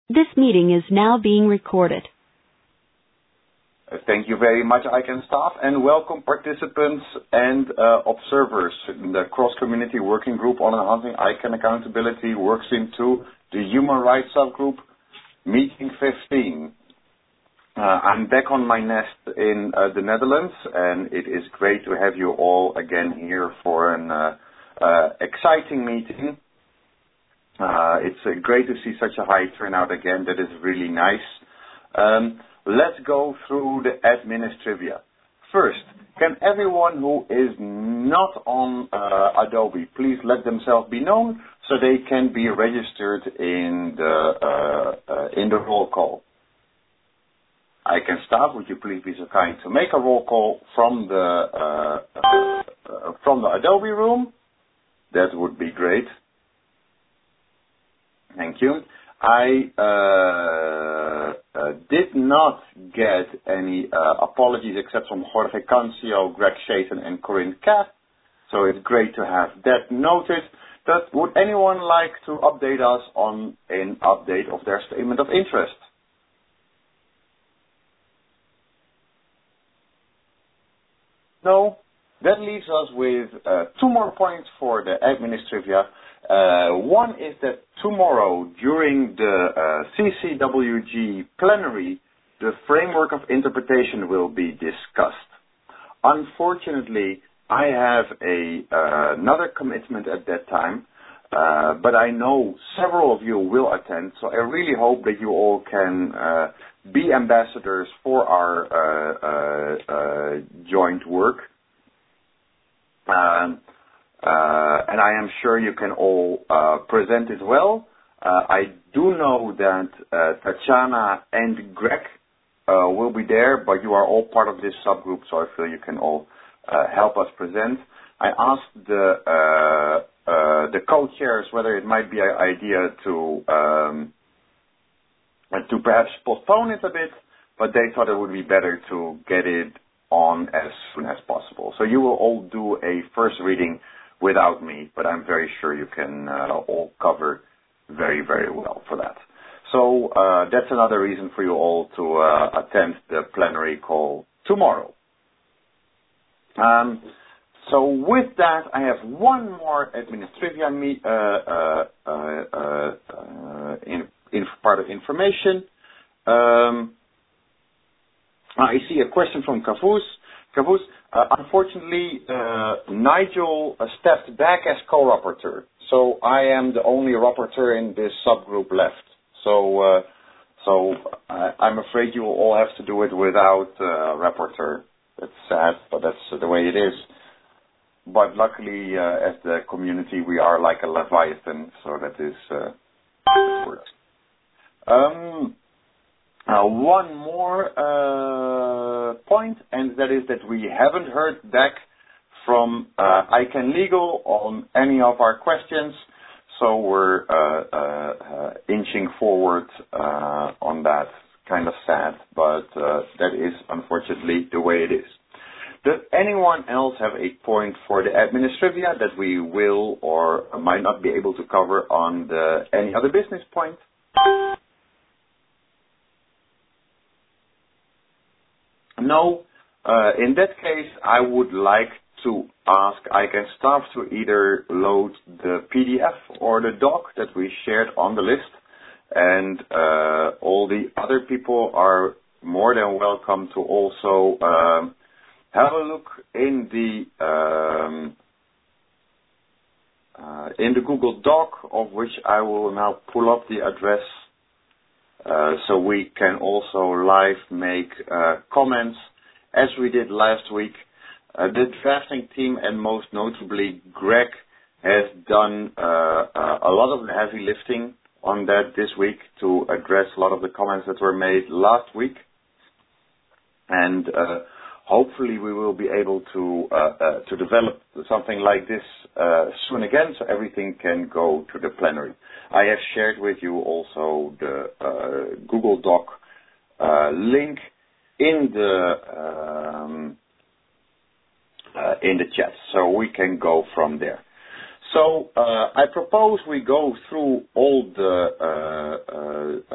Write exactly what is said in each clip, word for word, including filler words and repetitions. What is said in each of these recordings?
This meeting is now being recorded. Uh, Thank you very much, I C A N staff, and welcome participants and uh, observers in the cross-community working group on enhancing I C A N accountability works into the human rights subgroup, meeting fifteen. Uh, I'm back on my nest in uh, the Netherlands, and it is great to have you all again here for an uh, uh, exciting meeting. Uh, it's uh, great to see such a high turnout again. That is really nice. Um, let's go through the administrivia. First, can everyone who is not on uh, Adobe please let themselves be known so they can be registered in the uh, uh, in the roll call? I C A N staff, would you please be so kind to make a roll call from the uh, uh, uh, from the Adobe room? That would be great. Thank you. I uh, uh, did not get any uh, apologies except from Jorge Cancio, Greg Shayton, and Corinne Kath. So it's great to have that noted. But would anyone like to update us on an update of their statement of interest? No? That leaves us with uh, two more points for the administrivia. Uh, one is that tomorrow during the uh, C C W G plenary, the framework of interpretation will be discussed. Unfortunately, I have a uh, another commitment at that time, uh, but I know several of you will attend, so I really hope that you all can uh, be ambassadors for our uh, uh, uh, joint work. Um, Uh, and I am sure you can all uh, present it well. Uh, I do know that uh, Tatiana and Greg uh, will be there, but you are all part of this subgroup, so I feel you can all uh, help us present. I asked the uh, uh, the co-chairs whether it might be an idea to um, to perhaps postpone it a bit, but they thought it would be better to get it on as soon as possible. So you will all do a first reading without me, but I'm very sure you can uh, all cover very, very well for that. So uh, that's another reason for you all to uh, attend the plenary call tomorrow. Um, so with that, I have one more administrivia me, uh, uh, uh, uh, uh, in, in part of information. Um, I see a question from Kavus. Kavus, uh, unfortunately, uh, Nigel uh, stepped back as co-rapporteur, so I am the only rapporteur in this subgroup left. So, uh, so uh, I'm afraid you will all have to do it without uh, rapporteur. That's sad, but that's uh, the way it is. But luckily, uh, as the community, we are like a leviathan, so that is uh, that works. Um, Uh, one more uh, point, and that is that we haven't heard back from uh, I C A N Legal on any of our questions, so we're uh, uh, uh, inching forward uh, on that. Kind of sad, but uh, that is unfortunately the way it is. Does anyone else have a point for the administrivia that we will or might not be able to cover on the any other business point? No. Uh, in that case, I would like to ask I C A N staff to either load the P D F or the doc that we shared on the list, and uh, all the other people are more than welcome to also um, have a look in the um, uh, in the Google Doc, of which I will now pull up the address. Uh, so we can also live make uh, comments, as we did last week. Uh, the drafting team, and most notably Greg, has done uh, uh, a lot of the heavy lifting on that this week to address a lot of the comments that were made last week. And uh, hopefully we will be able to uh, uh, to develop something like this uh, soon again, so everything can go to the plenary. I have shared with you also the uh, Google Doc uh, link in the um, uh, in the chat, so we can go from there. So uh, I propose we go through all the uh, uh, uh,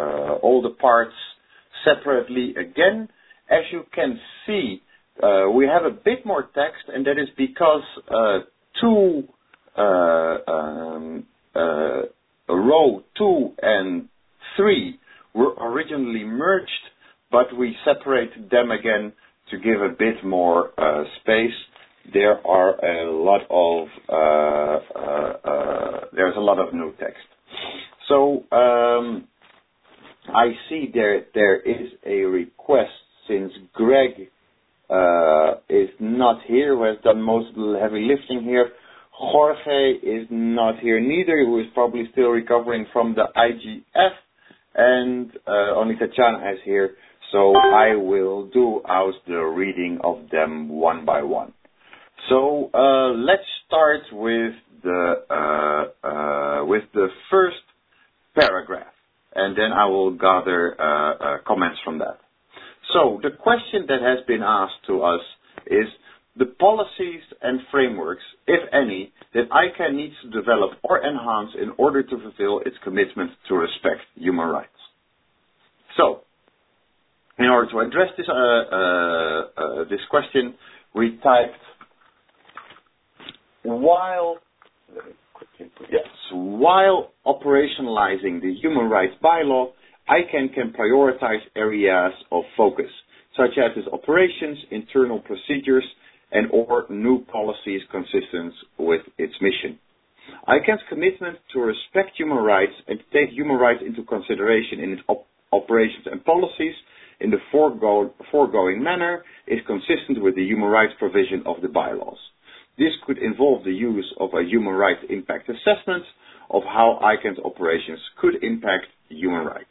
all the parts separately again. As you can see, uh, we have a bit more text, and that is because uh, two, uh, um, uh, row two and three were originally merged, but we separated them again to give a bit more uh, space. There are a lot of uh, uh, uh, there's a lot of new text. So um, I see there there is a request, since Greg uh, is not here, who has done most of the heavy lifting here. Jorge is not here neither, who is probably still recovering from the I G F, and uh, only Tatjana is here. So I will do out the reading of them one by one. So uh, let's start with the uh, uh, with the first paragraph, and then I will gather uh, uh, comments from that. So the question that has been asked to us is the policies and frameworks, if any, that ICANN needs to develop or enhance in order to fulfill its commitment to respect human rights. So, in order to address this uh, uh, uh, this question, we typed while yes while operationalizing the human rights bylaw, ICANN can prioritize areas of focus, such as its operations, internal procedures, and or new policies consistent with its mission. ICANN's commitment to respect human rights and to take human rights into consideration in its op- operations and policies in the forego- foregoing manner is consistent with the human rights provision of the bylaws. This could involve the use of a human rights impact assessment of how ICANN's operations could impact human rights.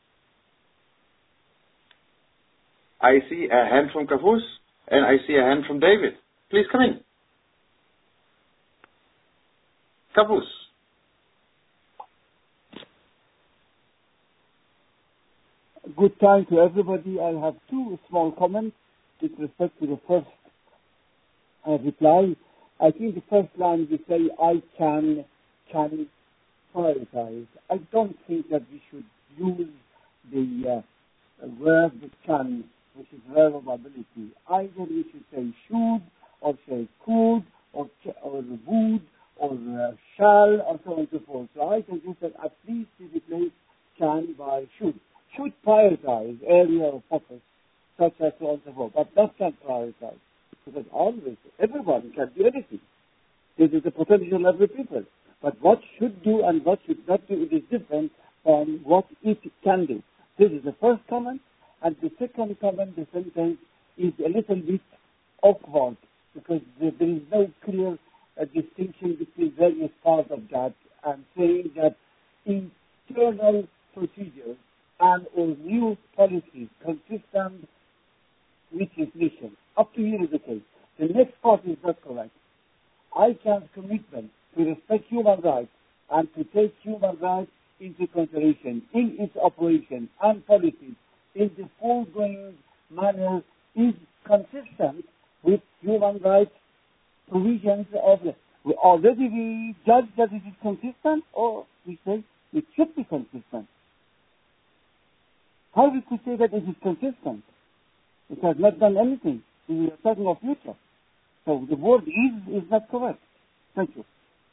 I see a hand from Kavus, and I see a hand from David. Please come in. Kavus. Good time to everybody. I have two small comments with respect to the first uh, reply. I think the first line we say, I can, can prioritize. I don't think that we should use the uh, verb can, which is verb of ability. Either we should say should, or say could, or, or would, or uh, shall, or so on and so forth. So I can use that at least to replace can by should. Should prioritize area of focus, such as so on and so forth, but not can prioritize. Because always, everyone can do anything. This is the potential of every people. But what should do and what should not do, it is different from what it can do. This is the first comment. And the second comment, the sentence, is a little bit awkward because there, there is no clear uh, distinction between various parts of that, and saying that internal procedures and or new policies consistent with his mission. Up to here is the case. The next part is not correct. ICANN's commitment to respect human rights and to take human rights into consideration in its operations and policies in the foregoing manner is consistent with human rights provisions of the. We already we judge that it is consistent, or we say it should be consistent. How we could say that it is consistent? It has not done anything. We are talking of future. So the word is is not correct. Thank you.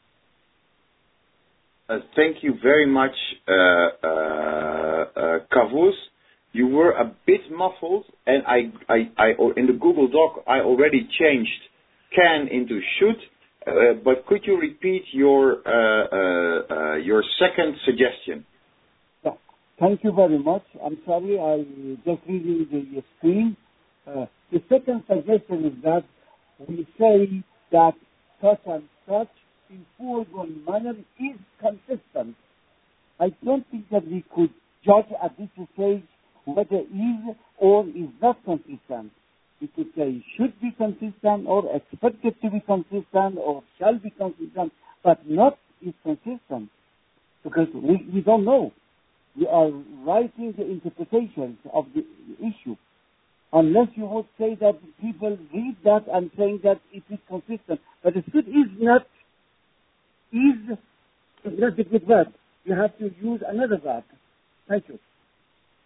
Uh, thank you very much, uh, uh, uh, Kavus. You were a bit muffled, and I, I, I, in the Google Doc, I already changed can into should. Uh, but could you repeat your uh, uh, uh, your second suggestion? Yeah. Thank you very much. I'm sorry, I just reading the screen. Uh, the second suggestion is that we say that such and such in foregoing manner is consistent. I don't think that we could judge at this stage whether is or is not consistent. We could say should be consistent or expected to be consistent or shall be consistent, but not is consistent. Because we, we don't know. We are writing the interpretations of the issue. Unless you would say that people read that and saying that it is consistent. But the should is not, is, is not a good verb. You have to use another verb. Thank you.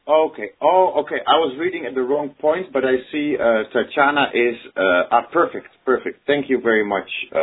Okay. Oh, okay. I was reading at the wrong point, but I see uh, Tatjana is uh, ah, perfect. Perfect. Thank you very much, uh,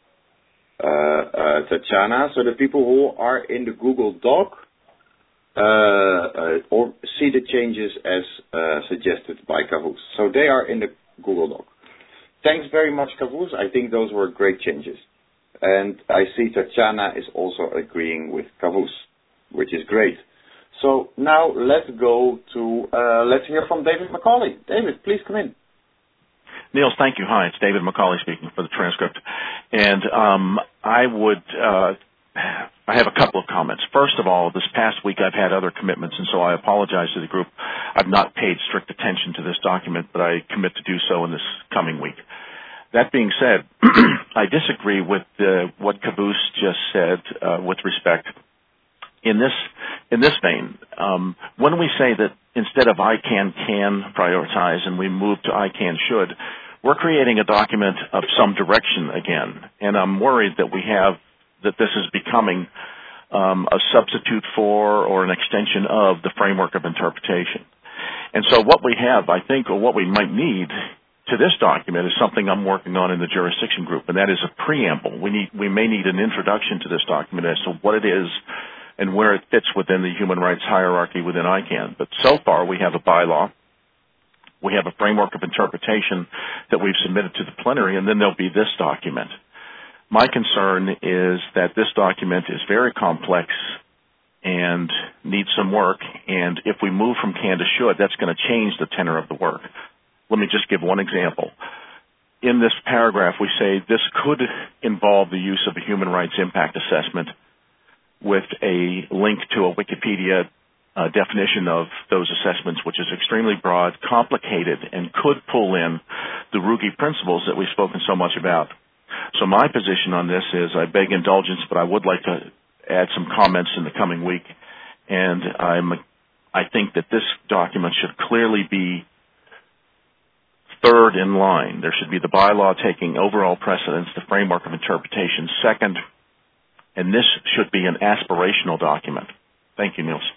uh, uh, Tatjana. So the people who are in the Google Doc uh, uh, or see the changes as uh, suggested by Kavus. So they are in the Google Doc. Thanks very much, Kavus. I think those were great changes. And I see Tatjana is also agreeing with Kavus, which is great. So now let's go to, uh, let's hear from David Macaulay. David, please come in. Niels, thank you. Hi, it's David Macaulay speaking for the transcript. And um, I would, uh, I have a couple of comments. First of all, this past week I've had other commitments, and so I apologize to the group. I've not paid strict attention to this document, but I commit to do so in this coming week. That being said, I disagree with uh, what Kavus just said uh, with respect. In this in this vein, um, when we say that instead of I can can prioritize and we move to I can should, we're creating a document of some direction again, and I'm worried that we have that this is becoming um, a substitute for or an extension of the framework of interpretation. And so what we have, I think, or what we might need to this document is something I'm working on in the jurisdiction group, and that is a preamble. We need we may need an introduction to this document as to what it is and where it fits within the human rights hierarchy within I CANN. But so far, we have a bylaw, we have a framework of interpretation that we've submitted to the plenary, and then there'll be this document. My concern is that this document is very complex and needs some work, and if we move from can to should, that's going to change the tenor of the work. Let me just give one example. In this paragraph, we say this could involve the use of a human rights impact assessment with a link to a Wikipedia uh, definition of those assessments, which is extremely broad, complicated, and could pull in the Ruggie principles that we've spoken so much about. So my position on this is I beg indulgence, but I would like to add some comments in the coming week. And I'm, I think that this document should clearly be third in line. There should be the bylaw taking overall precedence, the framework of interpretation second, and this should be an aspirational document. Thank you, Niels.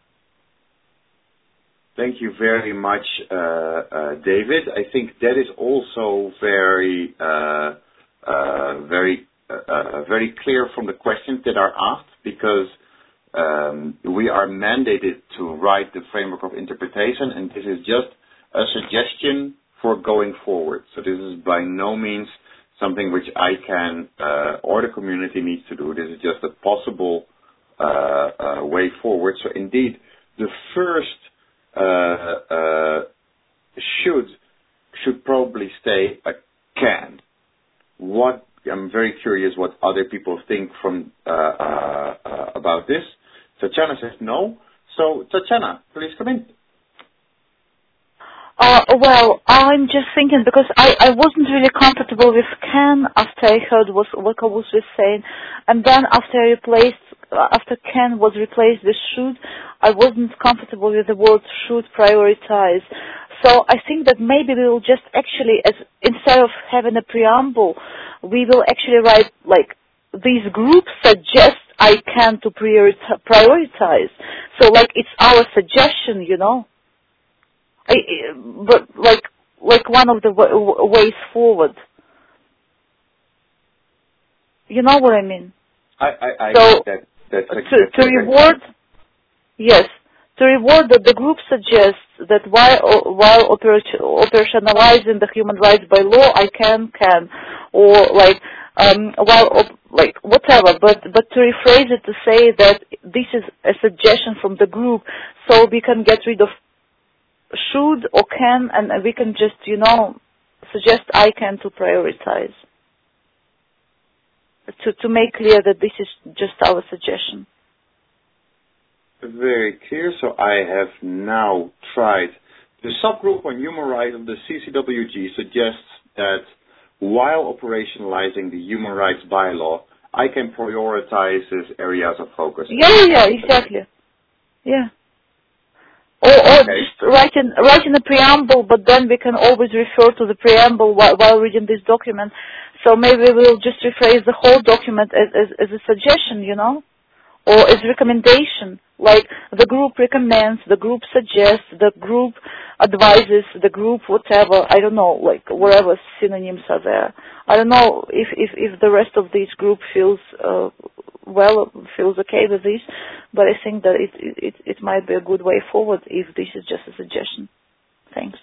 Thank you very much, uh, uh, David. I think that is also very, uh, uh, very, uh, uh, very clear from the questions that are asked, because um, we are mandated to write the framework of interpretation, and this is just a suggestion for going forward. So this is by no means something which I can uh, or the community needs to do. This is just a possible uh, uh, way forward. So indeed, the first uh, uh, should should probably stay a can. What I'm very curious what other people think from uh, uh, uh, about this. Tatjana says no. So Tatjana, please come in. Uh, well, I'm just thinking because I, I wasn't really comfortable with can after I heard what what Kavus was saying, and then after I replaced after can was replaced with should, I wasn't comfortable with the word should prioritize. So I think that maybe we will just actually, as instead of having a preamble, we will actually write like these groups suggest I can to prioritize. So like it's our suggestion, you know. I, but like like one of the w- ways forward. You know what I mean? I, I, I so that, that's to, exactly to reward, yes, to reward that the group suggests that while while operat- operationalizing the human rights by law, I can can, or like um, while op- like whatever, but but to rephrase it to say that this is a suggestion from the group, so we can get rid of should or can, and we can just, you know, suggest I can to prioritize. To, to make clear that this is just our suggestion. Very clear. So I have now tried. The subgroup on human rights of the C C W G suggests that while operationalizing the human rights bylaw, I can prioritize as areas of focus. Yeah, yeah, yeah, exactly. Yeah. Or, or okay. just writing, writing a preamble, but then we can always refer to the preamble while, while reading this document. So maybe we'll just rephrase the whole document as, as, as a suggestion, you know? or as recommendation, like the group recommends, the group suggests, the group advises, the group whatever, I don't know, like whatever synonyms are there. I don't know if, if, if the rest of this group feels uh, well, feels okay with this, but I think that it, it, it might be a good way forward if this is just a suggestion. Thanks.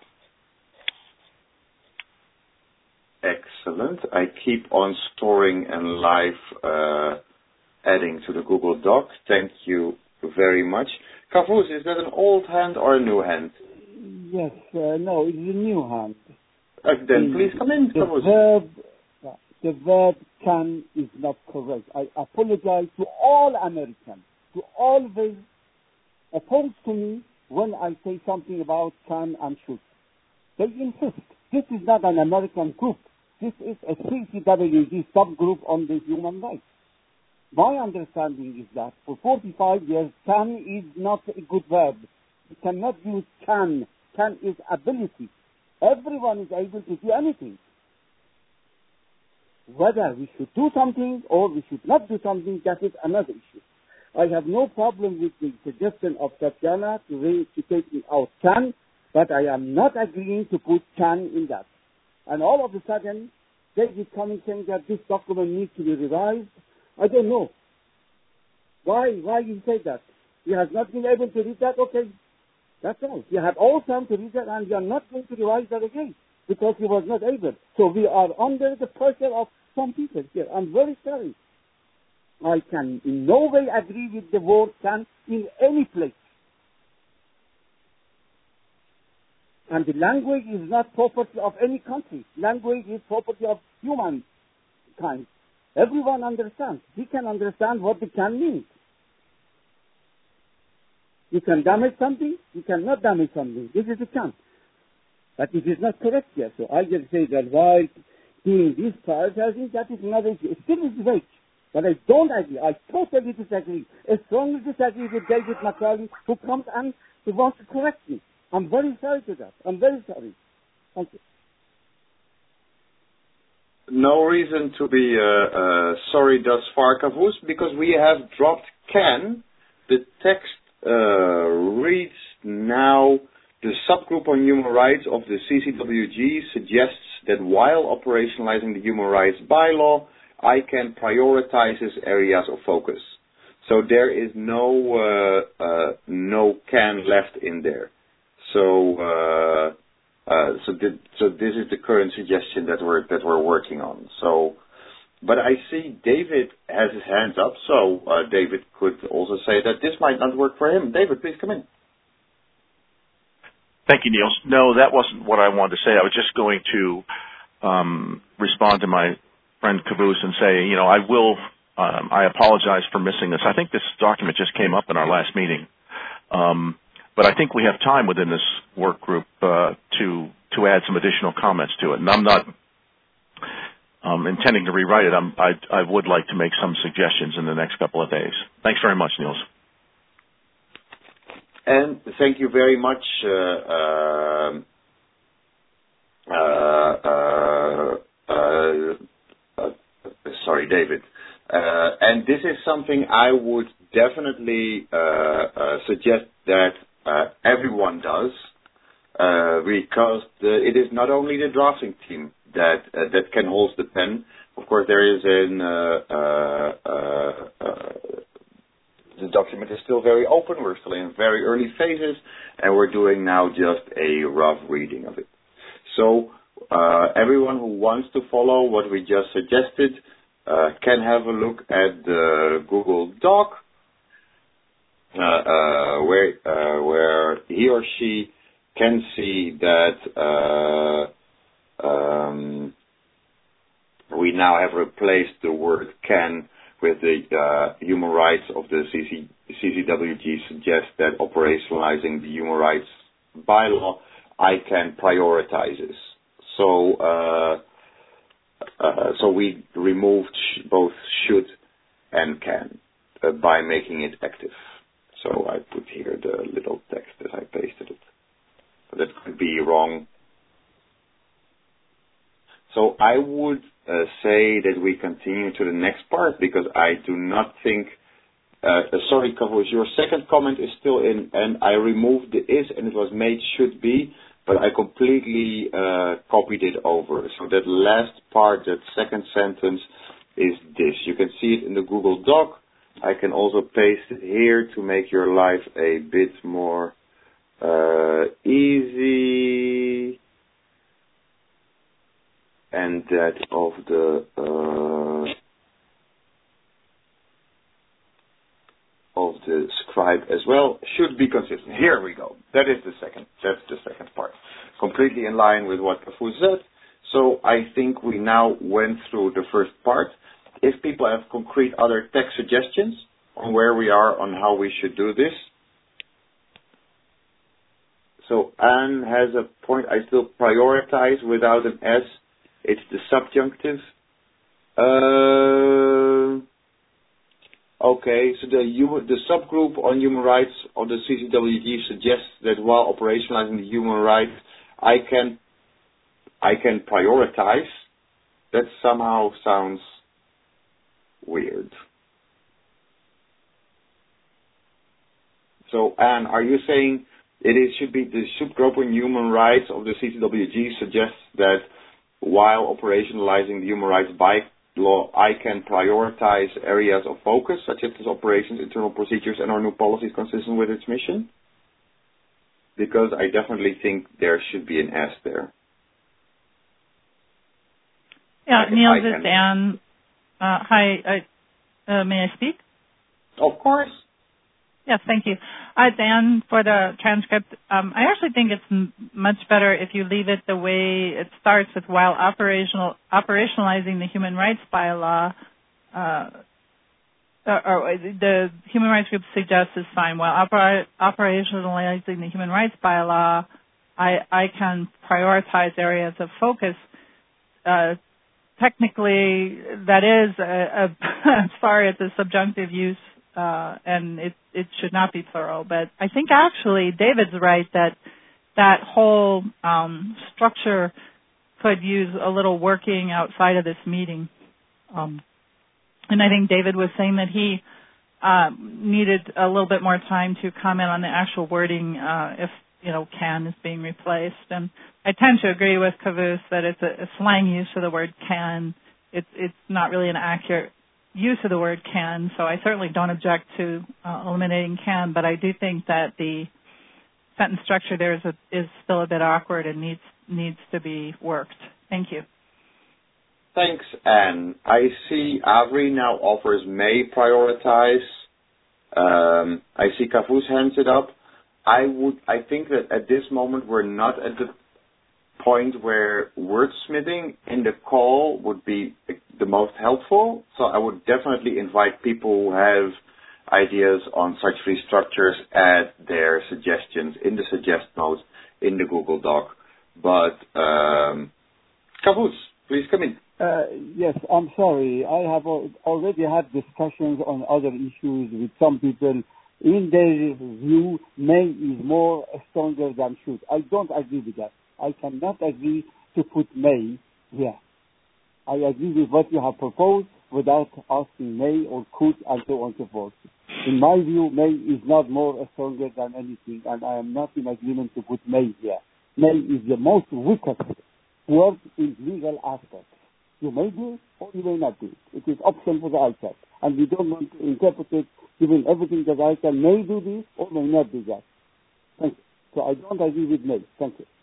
Excellent. I keep on storing and live uh, adding to the Google Doc. Thank you very much. Kavuz, is that an old hand or a new hand? Yes, uh, no, it's a new hand. Uh, then the, please come in, the Kavuz. Verb, the verb can is not correct. I apologize to all Americans, to always oppose to me when I say something about can and should. They insist. This is not an American group. This is a C C W G subgroup on the human rights. My understanding is that for forty-five years, can is not a good verb. You cannot use can. Can is ability. Everyone is able to do anything. Whether we should do something or we should not do something, that is another issue. I have no problem with the suggestion of Tatiana to, re- to take out can, but I am not agreeing to put can in that. And all of a sudden, David coming saying that this document needs to be revised. I don't know. Why? Why you say that? He has not been able to read that? Okay. That's all. You have all time to read that and you are not going to revise that again because he was not able. So we are under the pressure of some people here. I'm very sorry. I can in no way agree with the word can in any place. And the language is not property of any country. Language is property of humankind. Everyone understands. We can understand what the can means. You can damage something, you cannot damage something. This is a can. But it is not correct here. So I just say that while doing this part, I think that is another issue. It still is vague. But I don't agree. I totally disagree. I strongly disagree with David McCarthy, who comes and he wants to correct me. I'm very sorry for that. I'm very sorry. Thank you. No reason to be uh, uh, sorry thus far, Kavuz, because we have dropped can. The text uh, reads now, the subgroup on human rights of the C C W G suggests that while operationalizing the human rights bylaw, I can prioritize its areas of focus. So there is no uh, uh, no can left in there. So uh, uh, so, th- so this is the current suggestion that we're that we're working on. So, but I see David has his hands up. So uh, David could also say that this might not work for him. David, please come in. Thank you, Niels. No, that wasn't what I wanted to say. I was just going to um, respond to my friend Kavuz and say, you know, I will. Um, I apologize for missing this. I think this document just came up in our last meeting. Um, But I think we have time within this work group uh, to to add some additional comments to it. And I'm not um, intending to rewrite it. I'm, I, I would like to make some suggestions in the next couple of days. Thanks very much, Niels. And thank you very much, uh, uh, uh, uh, uh, sorry, David. Uh, and this is something I would definitely uh, uh, suggest that Uh, everyone does, uh, because the, it is not only the drafting team that uh, that can hold the pen. Of course, there is an uh, uh, uh, uh, the document is still very open. We're still in very early phases, and we're doing now just a rough reading of it. So uh, everyone who wants to follow what we just suggested uh, can have a look at the Google Doc. Uh, uh, where uh, where he or she can see that uh, um, we now have replaced the word can with the uh, human rights of the C C W G suggests that operationalizing the human rights bylaw, I can prioritize this. So uh, uh, so we removed sh- both should and can uh, by making it active. So I put here the little text that I pasted it. But that could be wrong. So I would uh, say that we continue to the next part because I do not think uh, sorry, Kavus, your second comment is still in, and I removed the is, and it was made should be, but I completely uh, copied it over. So that last part, that second sentence, is this. You can see it in the Google Doc. I can also paste it here to make your life a bit more uh, easy. And that of the uh, of the scribe as well should be consistent. Here we go. That is the second. That's the second part. Completely in line with what Kavus said. So I think we now went through the first part. If people have concrete other text suggestions on where we are on how we should do this. So Anne has a point. I still prioritize without an S. It's the subjunctive. Uh, okay, so the human, the subgroup on human rights of the C C W G suggests that while operationalizing the human rights, I can I can prioritize. That somehow sounds weird. So, Anne, are you saying it is, should be the subgroup on human rights of the C C W G suggests that while operationalizing the human rights bylaw, I can prioritize areas of focus, such as its operations, internal procedures, and our new policies consistent with its mission? Because I definitely think there should be an S there. Yeah, can, Niels, can, it's Anne. Uh, hi, I, uh, may I speak? Of course. Yes, thank you. Uh, Dan, for the transcript, um, I actually think it's m- much better if you leave it the way it starts with while operational operationalizing the human rights bylaw, uh, or, or the human rights group suggests is fine. While oper- operationalizing the human rights bylaw, I, I can prioritize areas of focus. Uh, technically, that is, a, a sorry, it's a subjunctive use. Uh, and it, it should not be plural. But I think actually David's right that that whole um, structure could use a little working outside of this meeting. Um, and I think David was saying that he uh, needed a little bit more time to comment on the actual wording uh, if, you know, can is being replaced. And I tend to agree with Kavus that it's a, a slang use of the word can. It's, it's not really an accurate use of the word can, so I certainly don't object to uh, eliminating can, but I do think that the sentence structure there is a, is still a bit awkward and needs needs to be worked. Thank you. Thanks, Anne. I see Avri now offers may prioritize. Um, I see Kavus hands it up. I would. I think that at this moment we're not at the point where wordsmithing in the call would be the most helpful. So I would definitely invite people who have ideas on such free structures add their suggestions in the suggest notes in the Google Doc. But um, Kavus, please come in. Uh, yes, I'm sorry. I have al- already had discussions on other issues with some people. In their view, may is more stronger than should. I don't agree with that. I cannot agree to put may here. I agree with what you have proposed without asking may or could and so on and so forth. In my view, may is not more stronger than anything, and I am not in agreement to put may here. May is the most weakest word in legal aspects. You may do it or you may not do it. It is option for the I C A T, and we don't want to interpret it given everything that I C A T may do this or may not do that. Thank you. So I don't agree with may. Thank you.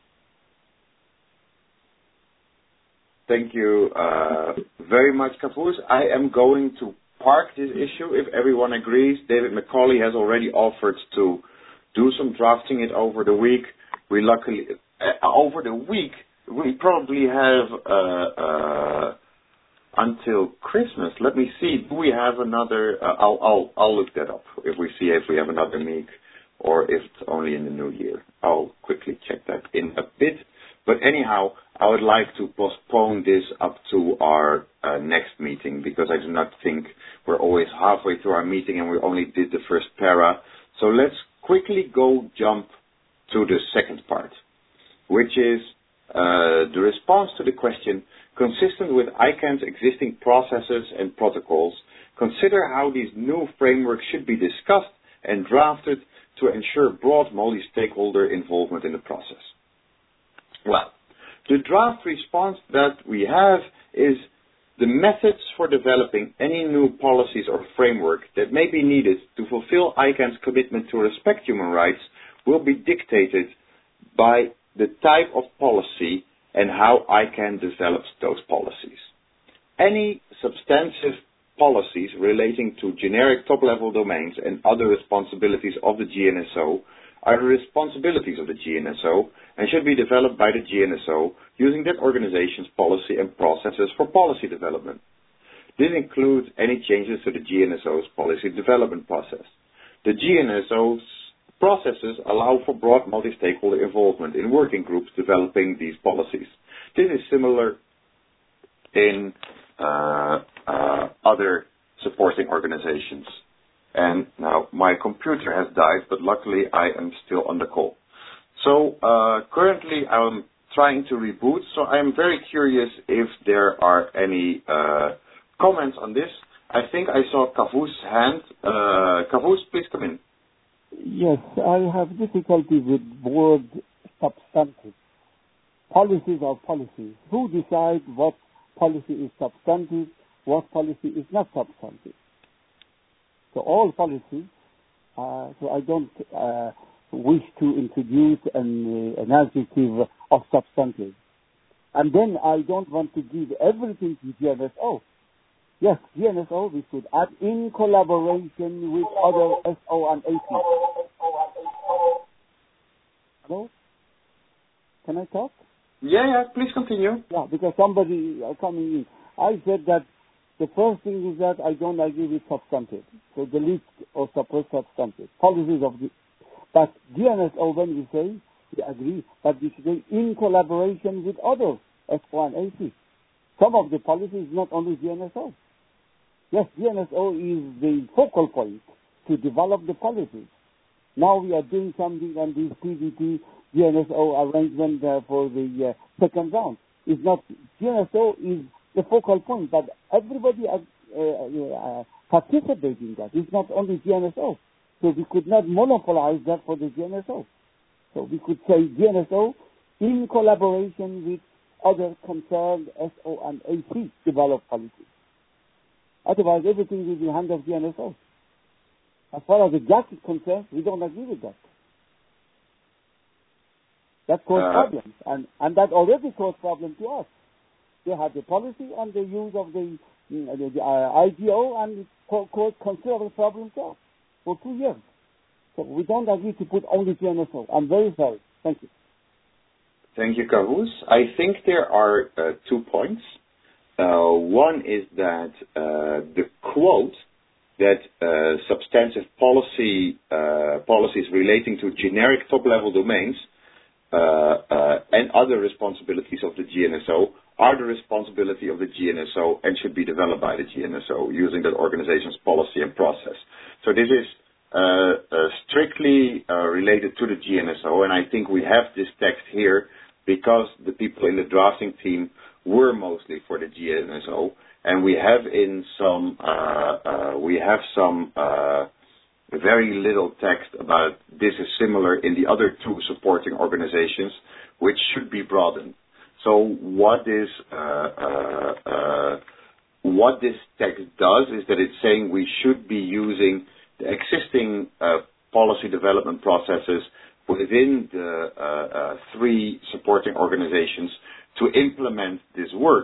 Thank you uh, very much, Kavus. I am going to park this issue if everyone agrees. David McCauley has already offered to do some drafting it over the week. We luckily, uh, over the week, we probably have uh, uh, until Christmas. Let me see. Do we have another? Uh, I'll, I'll I'll look that up if we see if we have another week or if it's only in the new year. I'll quickly check that in a bit. But anyhow, I would like to postpone this up to our uh, next meeting because I do not think we're always halfway through our meeting and we only did the first para. So let's quickly go jump to the second part, which is Uh, the response to the question, consistent with I CAN's existing processes and protocols, consider how these new frameworks should be discussed and drafted to ensure broad multi-stakeholder involvement in the process. Well, the draft response that we have is the methods for developing any new policies or framework that may be needed to fulfill I CAN's commitment to respect human rights will be dictated by the type of policy and how I CAN develops those policies. Any substantive policies relating to generic top-level domains and other responsibilities of the G N S O are the responsibilities of the G N S O and should be developed by the G N S O using that organization's policy and processes for policy development. This includes any changes to the G N S O's policy development process. The G N S O's processes allow for broad multi-stakeholder involvement in working groups developing these policies. This is similar in uh, uh, other supporting organizations. And now my computer has died, but luckily I am still on the call. So uh, currently I'm trying to reboot, so I'm very curious if there are any uh, comments on this. I think I saw Kavus' hand. Uh, Kavus, please come in. Yes, I have difficulty with word substantive. Policies are policies. Who decides what policy is substantive, what policy is not substantive? So all policies, uh, so I don't uh, wish to introduce an, uh, an adjective of substantive. And then I don't want to give everything to G N S O. Yes, G N S O we could add in collaboration with other S O and A P. Hello? Can I talk? Yeah, yeah, please continue. Yeah, because somebody uh, coming in. I said that the first thing is that I don't agree with substantive. So delete or suppress substantive. Policies of the... But G N S O, when we say, we agree, but we should say in collaboration with other S O and A P. Some of the policies, not only G N S O. Yes, G N S O is the focal point to develop the policies. Now we are doing something on this P D T G N S O arrangement uh, for the uh, second round. It's not, G N S O is the focal point, but everybody uh, uh, participates in that. It's not only G N S O. So we could not monopolize that for the G N S O. So we could say G N S O in collaboration with other concerned S O and A P develop policies. Otherwise, everything will be in the hand of G N S O. As far as the G A C is concerned, we don't agree with that. That caused uh, problems, and, and that already caused problems to us. They had the policy on the use of the, you know, the, the uh, I G O, and it caused considerable problems to us for two years. So we don't agree to put only G N S O. I'm very sorry. Thank you. Thank you, Kavus. I think there are uh, two points. Uh, one is that uh, the quote that uh, substantive policy uh, policies relating to generic top-level domains uh, uh, and other responsibilities of the G N S O are the responsibility of the G N S O and should be developed by the G N S O using that organization's policy and process. So this is uh, uh, strictly uh, related to the G N S O, and I think we have this text here because the people in the drafting team were mostly for the G N S O, and we have in some uh, uh, we have some uh, very little text about this is similar in the other two supporting organizations, which should be broadened. So what is uh, uh, uh, what this text does is that it's saying we should be using the existing uh, policy development processes within the uh, uh, three supporting organizations to implement this work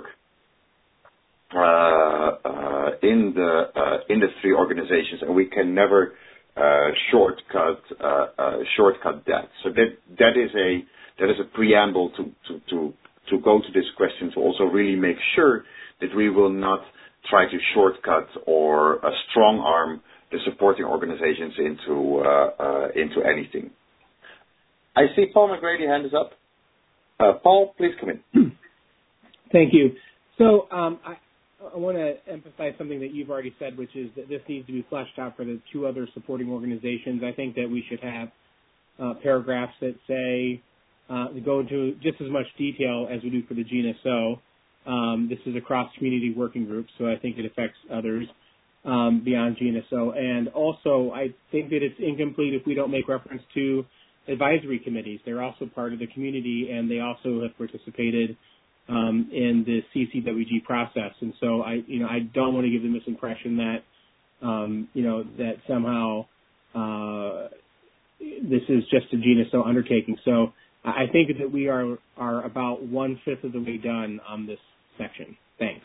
uh, uh, in the uh, in the three organizations, and we can never uh, shortcut uh, uh, shortcut that. So that that is a that is a preamble to to to to go to this question to also really make sure that we will not try to shortcut or uh, strong arm the supporting organizations into uh, uh, into anything. I see Paul McGrady hand is up. Uh, Paul, please come in. Thank you. So um, I, I want to emphasize something that you've already said, which is that this needs to be fleshed out for the two other supporting organizations. I think that we should have uh, paragraphs that say uh, go into just as much detail as we do for the G N S O. Um, this is a cross-community working group, so I think it affects others um, beyond G N S O. And also, I think that it's incomplete if we don't make reference to advisory committees. They're also part of the community, and they also have participated um, in the C C W G process. And so, I, you know, I don't want to give the misimpression that, um, you know, that somehow uh, this is just a G N S O undertaking. So, I think that we are are about one fifth of the way done on this section. Thanks.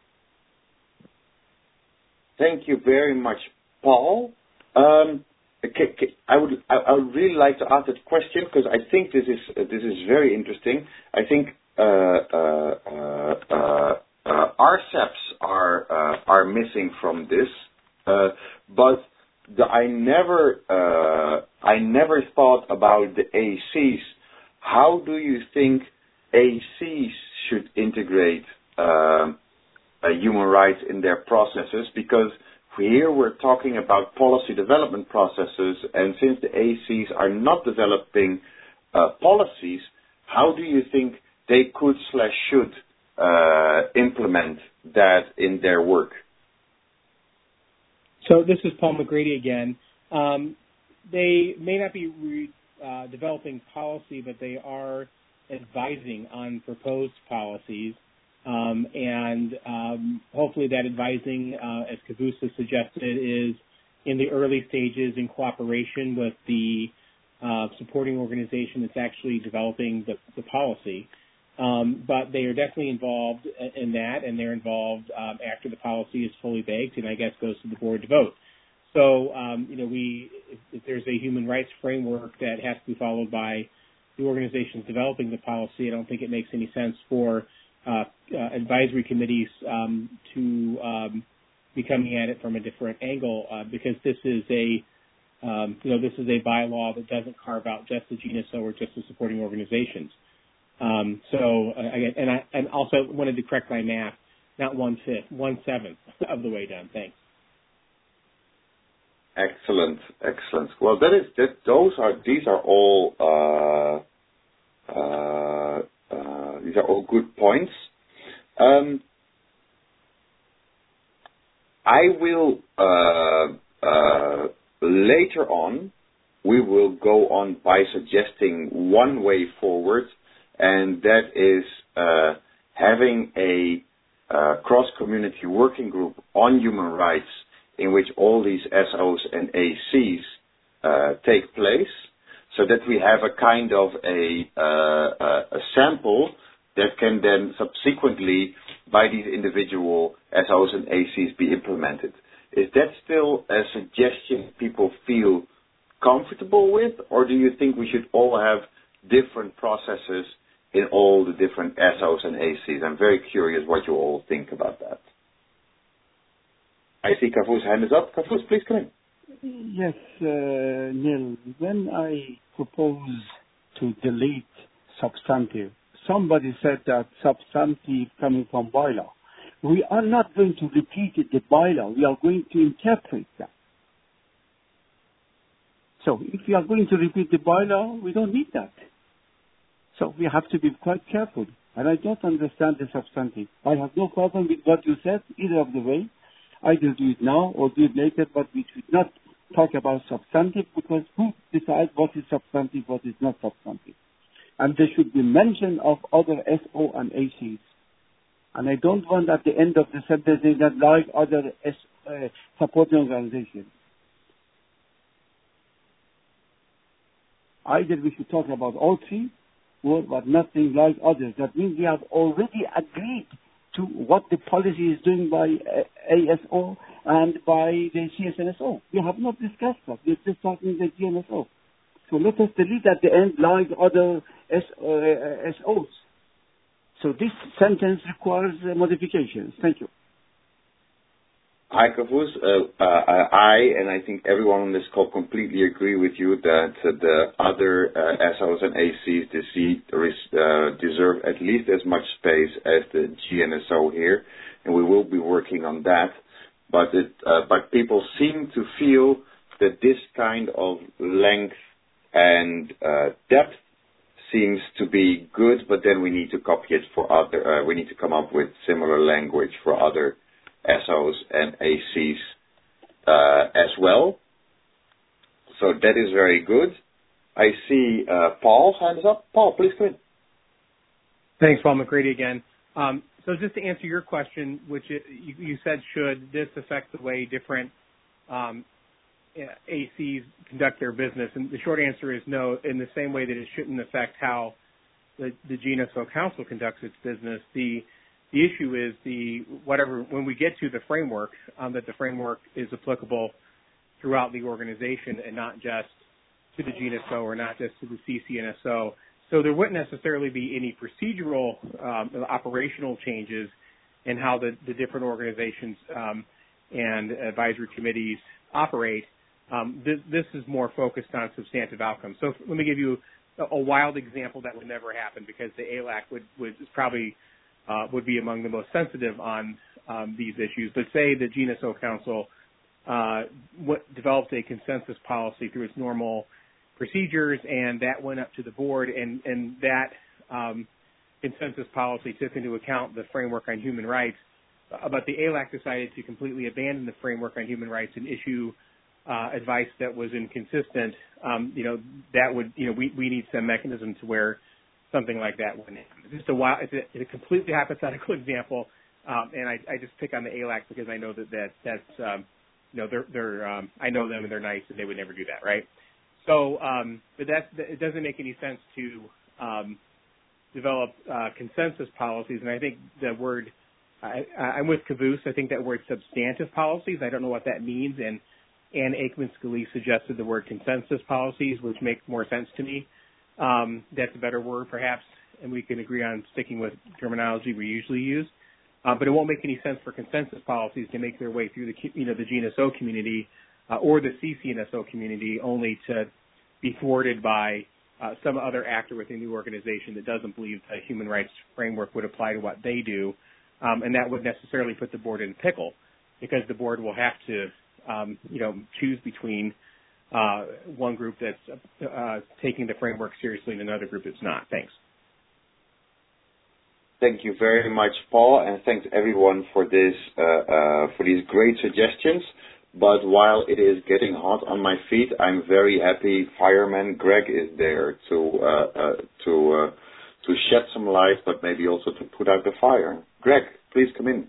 Thank you very much, Paul. Um, I would I would really like to ask that question because I think this is this is very interesting. I think uh, uh, uh, uh, uh, R C E Ps are uh, are missing from this, uh, but the, I never uh, I never thought about the A Cs. How do you think A Cs should integrate uh, uh, human rights in their processes? Because here we're talking about policy development processes, and since the A Cs are not developing uh, policies, how do you think they could slash should uh, implement that in their work? So this is Paul McGrady again. Um, they may not be re- uh, developing policy, but they are advising on proposed policies. Um, and um, hopefully that advising, uh, as Kavus has suggested, is in the early stages in cooperation with the uh, supporting organization that's actually developing the, the policy. Um, but they are definitely involved in that, and they're involved um, after the policy is fully baked, and I guess goes to the board to vote. So, um, you know, we if, if there's a human rights framework that has to be followed by the organizations developing the policy, I don't think it makes any sense for Uh, uh, advisory committees um, to um, be coming at it from a different angle uh, because this is a um, you know this is a bylaw that doesn't carve out just the G N S O or just the supporting organizations. Um, so uh, again, and I and also wanted to correct my math, not one fifth, one seventh of the way done. Thanks. Excellent, excellent. Well, that is that. Those are these are all. Uh, uh, Uh, these are all good points. Um, I will, uh, uh, later on, we will go on by suggesting one way forward, and that is uh, having a uh, cross-community working group on human rights in which all these S Os and A Cs uh, take place, so that we have a kind of a, uh, a sample that can then subsequently, by these individual S Os and A Cs, be implemented. Is that still a suggestion people feel comfortable with, or do you think we should all have different processes in all the different S Os and A Cs? I'm very curious what you all think about that. I see Kavus' hand is up. Kavus, please come in. Yes, uh, Neil, when I propose to delete substantive, somebody said that substantive coming from bylaw. We are not going to repeat it, the bylaw. We are going to interpret that. So if we are going to repeat the bylaw, we don't need that. So we have to be quite careful. And I don't understand the substantive. I have no problem with what you said, either of the way. Either do it now or do it later, but we should not talk about substantive because who decides what is substantive, what is not substantive? And there should be mention of other S O and A Cs. And I don't want at the end of the sentence that like other S, uh, supporting organizations. Either we should talk about all three, or but nothing like others. That means we have already agreed to what the policy is doing by uh, A S O and by the C S N S O. We have not discussed that. We're just talking the G N S O. So let us delete at the end like other S, uh, S Os. So this sentence requires uh, modifications. Thank you. Hi, Kavus. Uh, uh, I, and I think everyone on this call completely agree with you that uh, the other uh, S Os and A Cs uh, deserve at least as much space as the G N S O here, and we will be working on that. But it, uh, but people seem to feel that this kind of length and uh, depth seems to be good, but then we need to copy it for other, uh, we need to come up with similar language for other S Os and A Cs uh, as well. So that is very good. I see uh, Paul hands up. Paul, please come in. Thanks, Paul McGrady again. Um, so just to answer your question, which it, you, you said, should this affect the way different um, A Cs conduct their business? And the short answer is no, in the same way that it shouldn't affect how the, the G N S O Council conducts its business. The the issue is the whatever when we get to the framework, um, that the framework is applicable throughout the organization and not just to the G N S O or not just to the C C N S O. So there wouldn't necessarily be any procedural um, operational changes in how the, the different organizations um, and advisory committees operate. Um, this, this is more focused on substantive outcomes. So let me give you a, a wild example that would never happen because the A L A C would, would probably uh, would be among the most sensitive on um, these issues. But say the G N S O Council uh, what, developed a consensus policy through its normal procedures, and that went up to the board, and, and that um, consensus policy took into account the framework on human rights. Uh, but the A L A C decided to completely abandon the framework on human rights and issue uh, advice that was inconsistent. Um, you know, that would, you know, we, we need some mechanism to where something like that wouldn't happen. It's just a wild, it's a, it's a completely hypothetical example, um, and I, I just pick on the A L A C because I know that, that that's, um, you know, they're, they're um, I know them and they're nice and they would never do that, right? So, um, but that it doesn't make any sense to um, develop uh, consensus policies. And I think the word, I, I'm with Caboose. I think that word substantive policies, I don't know what that means. And Ann Aikman-Scalise suggested the word consensus policies, which makes more sense to me. Um, that's a better word, perhaps, and we can agree on sticking with terminology we usually use. Uh, but it won't make any sense for consensus policies to make their way through the, you know, the G N S O community Uh, or the C C N S O community, only to be thwarted by uh, some other actor within the organization that doesn't believe the human rights framework would apply to what they do. Um, and that would necessarily put the board in a pickle because the board will have to, um, you know, choose between uh, one group that's uh, taking the framework seriously and another group that's not. Thanks. Thank you very much, Paul, and thanks everyone for this uh, uh, for these great suggestions. But while it is getting hot on my feet, I'm very happy fireman Greg is there to uh, uh, to uh, to shed some light, but maybe also to put out the fire. Greg, please come in.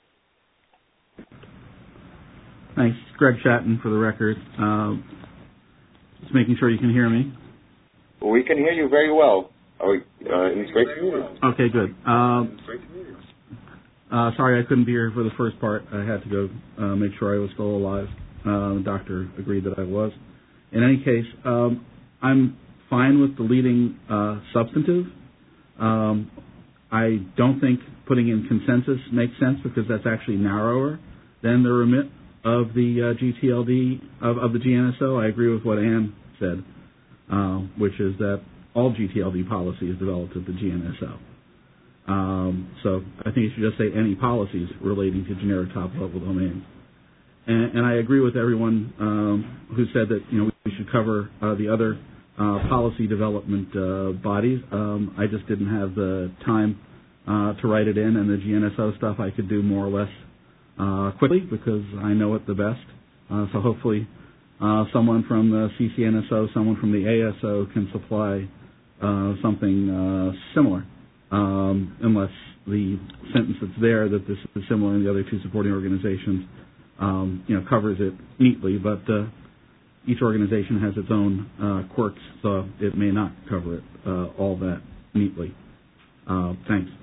Thanks. Greg Shatton for the record. Uh, just making sure you can hear me. We can hear you very well. Oh, uh, it's great to hear you. Okay, good. Uh, Uh, sorry I couldn't be here for the first part. I had to go uh, make sure I was still alive. Uh, the doctor agreed that I was. In any case, um, I'm fine with deleting uh, substantive. Um, I don't think putting in consensus makes sense because that's actually narrower than the remit of the uh, G T L D, of, of the G N S O. I agree with what Ann said, uh, which is that all G T L D policy is developed at the G N S O. Um, so I think you should just say any policies relating to generic top-level domains. And, and I agree with everyone um, who said that, you know, we should cover uh, the other uh, policy development uh, bodies. Um, I just didn't have the time uh, to write it in, and the G N S O stuff I could do more or less uh, quickly because I know it the best. Uh, so hopefully uh, someone from the C C N S O, someone from the A S O can supply uh, something uh, similar. Um, unless the sentence that's there that this is similar in the other two supporting organizations, um, you know, covers it neatly. But uh, each organization has its own uh, quirks, so it may not cover it uh, all that neatly. Uh, thanks.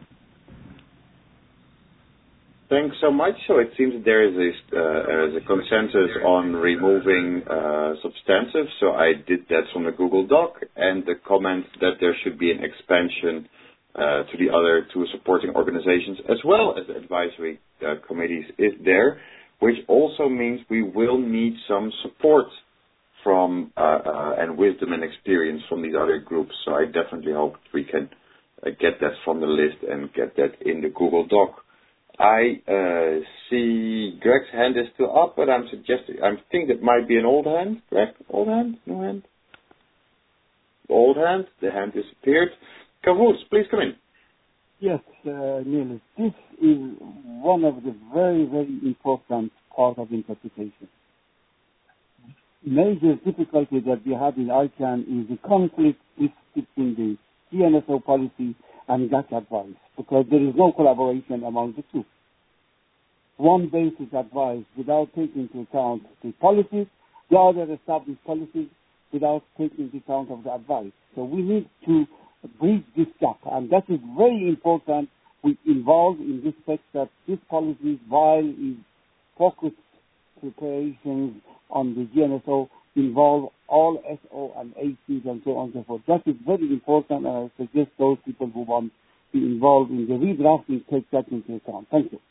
Thanks so much. So it seems that there is a, uh, a consensus on removing uh, substantive. So I did that from the Google Doc, and the comment that there should be an expansion Uh, to the other two supporting organizations as well as the advisory uh, committees is there, which also means we will need some support from uh, uh, and wisdom and experience from these other groups. So I definitely hope we can uh, get that from the list and get that in the Google Doc. I uh, see Greg's hand is still up, but I'm suggesting I think that might be an old hand. Greg, old hand, new hand. old hand. The hand disappeared. Kavus, please come in. Yes, uh, Niels, this is one of the very, very important part of interpretation. Major difficulty that we have in ICANN is the conflict between the G N S O policy and G A C advice, because there is no collaboration among the two. One basic advice without taking into account the policies, the other established policies without taking into account of the advice. So we need to bridge this gap, and that is very important. We involve in this text that this policy, while is focused preparations on the G N S O, involve all S O and A Cs and so on and so forth. That is very important, and I suggest those people who want to be involved in the redrafting take that into account. Thank you.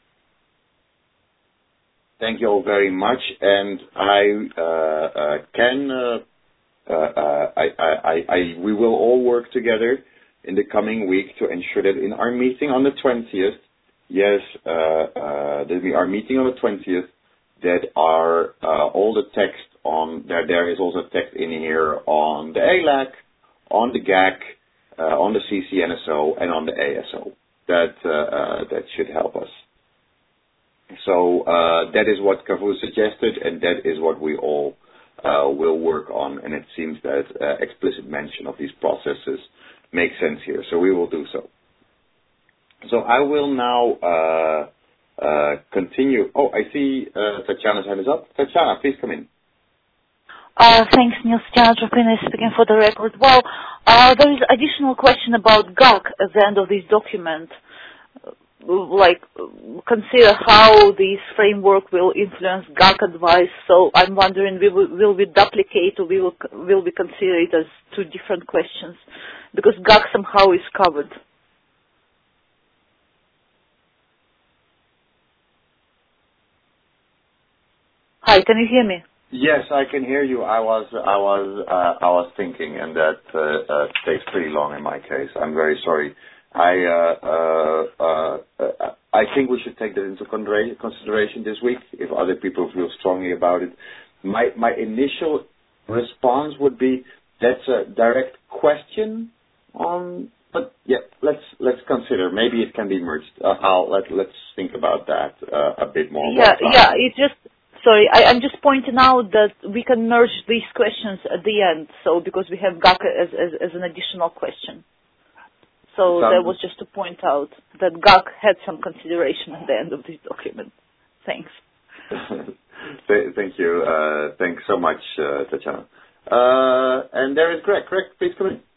Thank you all very much, and I uh, uh, can, uh, uh, I, I, I, I, we will all work together in the coming week to ensure that in our meeting on the twentieth, yes, uh, uh, that we are meeting on the twentieth, that are uh, all the text on, there, there is also text in here on the A L A C, on the G A C, uh, on the C C N S O, and on the A S O. That, uh, uh, that should help us. So uh, that is what Kavus suggested, and that is what we all uh, will work on. And it seems that uh, explicit mention of these processes makes sense here. So we will do so. So I will now uh, uh, continue. Oh, I see uh, Tatjana's hand is up. Tatjana, please come in. Uh, thanks, Niels. Tatjana Jokina speaking for the record. Well, uh, there is additional question about G A C at the end of this document. Like, consider how this framework will influence G A C advice. So I'm wondering, will, will we duplicate, or will, will we consider it as two different questions? Because G A C somehow is covered. Hi, can you hear me? Yes, I can hear you. I was, I was, uh, I was thinking, and that uh, uh, takes pretty long in my case. I'm very sorry. I, uh, uh, uh, uh, I think we should take that into consideration this week, if other people feel strongly about it. My, my initial response would be, that's a direct question on, but yeah, let's, let's consider. Maybe it can be merged. Uh, I'll, let, let's think about that uh, a bit more. Yeah, yeah, it just, sorry, I, I'm just pointing out that we can merge these questions at the end, so because we have G A C as, as, as an additional question. So Sounds that was just to point out that G A C had some consideration at the end of this document. Thanks. Thank you. Uh, thanks so much, uh, Tatjana. Uh, and there is Greg. Greg, please come in.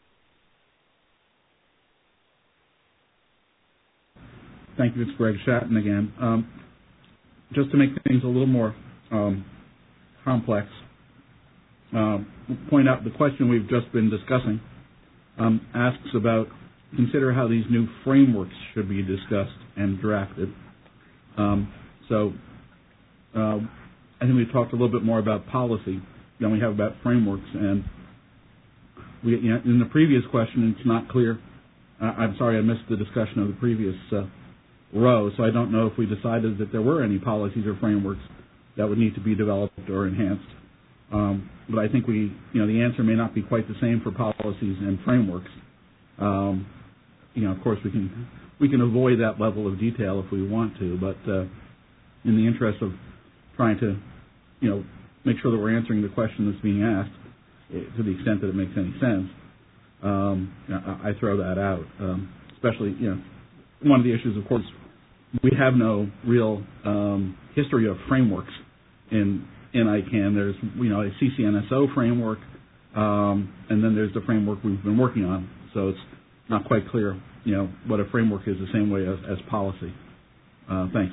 Thank you. It's Greg Shatton again. Um, just to make things a little more um, complex, uh, point out the question we've just been discussing um, asks about consider how these new frameworks should be discussed and drafted. Um, so uh, I think we've talked a little bit more about policy than we have about frameworks. And we, you know, in the previous question, it's not clear. Uh, I'm sorry I missed the discussion of the previous uh, row, so I don't know if we decided that there were any policies or frameworks that would need to be developed or enhanced. Um, but I think we, you know, the answer may not be quite the same for policies and frameworks. Um, You know, of course, we can we can avoid that level of detail if we want to, but uh, in the interest of trying to, you know, make sure that we're answering the question that's being asked, to the extent that it makes any sense, um, I, I throw that out. Um, especially, you know, one of the issues, of course, we have no real um, history of frameworks in in ICANN. There's, you know, a C C N S O framework, um, and then there's the framework we've been working on. So it's not quite clear, you know, what a framework is the same way as, as policy. Uh, thanks.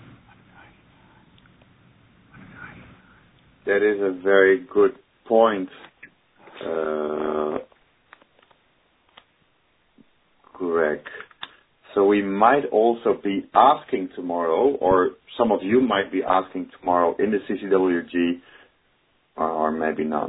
That is a very good point, uh, Greg. So we might also be asking tomorrow, or some of you might be asking tomorrow in the C C W G, or, or maybe not.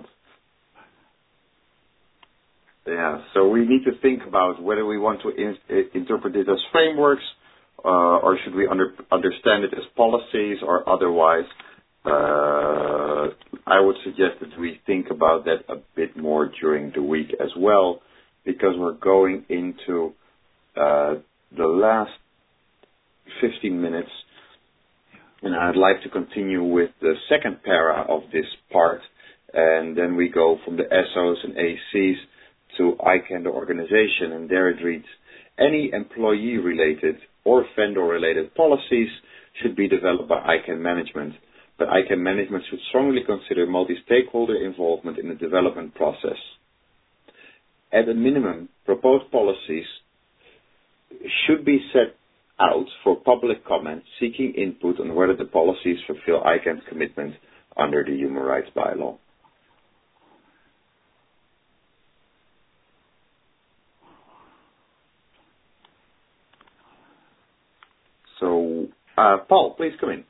Yeah, so we need to think about whether we want to in, uh, interpret it as frameworks, uh, or should we under, understand it as policies or otherwise. Uh, I would suggest that we think about that a bit more during the week as well, because we're going into uh, the last fifteen minutes, and I'd like to continue with the second para of this part, and then we go from the S Os and A Cs to I CANN, the organization, and there it reads, any employee-related or vendor-related policies should be developed by I CANN management, but I CANN management should strongly consider multi-stakeholder involvement in the development process. At a minimum, proposed policies should be set out for public comment, seeking input on whether the policies fulfill I CANN's commitment under the Human Rights Bylaw. So, uh, Paul, please come in.